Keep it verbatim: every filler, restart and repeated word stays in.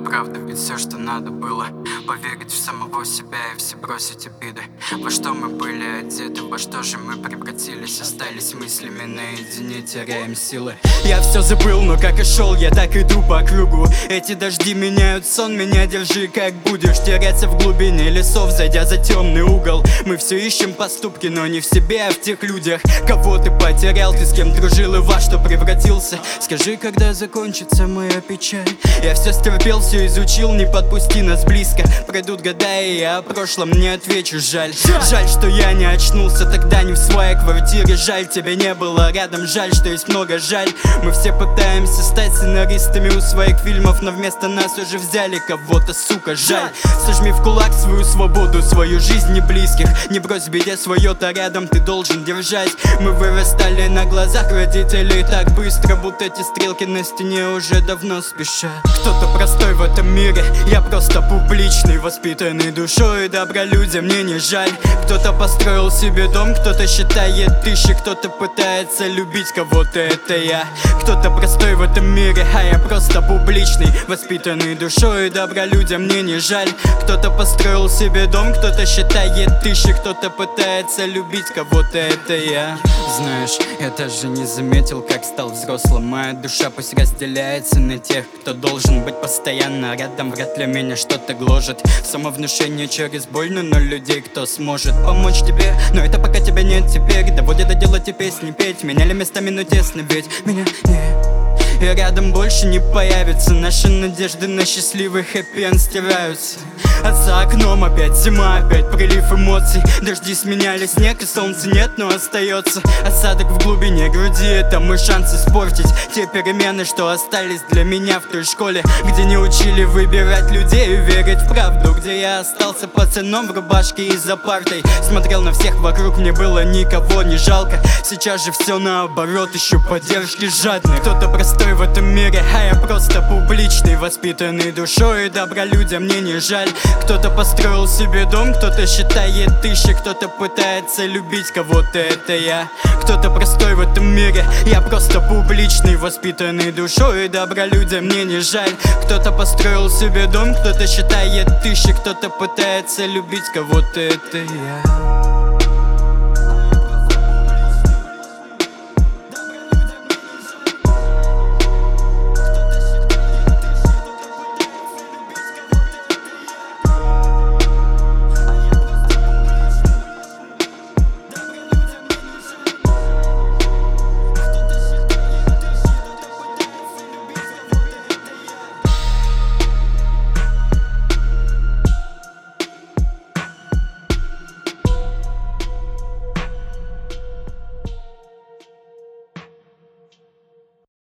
правда, ведь все, что надо было поверить в самого себя и все бросить обиды. Во что мы были одеты, во что же мы превратились, остались мыслями наедине, теряем силы. Я все забыл, но как и шел, я так иду по кругу. Эти дожди меняют сон, меня держи как будешь. Теряться в глубине лесов, зайдя за темный угол. Мы все ищем поступки, но не в себе, а в тех людях, кого ты потерял, ты с кем дружил и во что превратился. Скажи, когда закончится моя печаль? Я все стерпел, все изучил, не подпусти нас близко. Пройдут года, и я о прошлом не отвечу, жаль. Жаль, что я не очнулся тогда не в своей квартире. Жаль, тебя не было рядом, жаль, что есть много жаль. Мы все пытаемся стать сценаристами у своих фильмов, но вместо нас уже взяли кого-то, сука, жаль. Сожми в кулак свою свободу, свою жизнь и близких. Не брось в беде свое-то рядом, ты должен держать. Мы вырастали на глазах родителей так быстро, будто эти стрелки на стене уже давно спешат. Кто-то простой в этом мире, я просто публичный, воспитанный душой и добролюдям, мне не жаль. Кто-то построил себе дом, кто-то считает тысячи, кто-то пытается любить кого-то, это я. Кто-то простой в этом мире, а я просто публичный, воспитанный душой и добролюдям, мне не жаль. Кто-то построил себе дом, кто-то считает тысячи, кто-то пытается любить кого-то, это я. Знаешь, я даже не заметил, как стал взрослым. Моя душа пусть разделяется на тех, кто должен быть постоянно рядом. Вряд ли меня что-то гложет. Самовнушение через больно, но людей, кто сможет помочь тебе. Но это пока тебя нет теперь. Доводит до дела те песни петь. Меняли местами, но тесно, ведь меня нет. И рядом больше не появится. Наши надежды на счастливый хэппи-энд стираются. А за окном опять зима, опять прилив эмоций. Дожди сменяли снег и солнца нет, но остается осадок в глубине груди. Это мой шанс испортить те перемены, что остались для меня в той школе, где не учили выбирать людей и верить в правду, где я остался пацаном в рубашке и за партой. Смотрел на всех вокруг, мне было никого не жалко. Сейчас же все наоборот, ищу поддержки жадных. Кто-то простой в этом мире, а я просто публичный, воспитанный душой и добролюдям, мне не жаль. Кто-то построил себе дом, кто-то считает тысячи, кто-то пытается любить кого-то, это я. Кто-то простой в этом мире, я просто публичный, воспитанный душой и добролюдям, мне не жаль. Кто-то построил себе дом, кто-то считает тысячи, кто-то пытается любить кого-то, это я.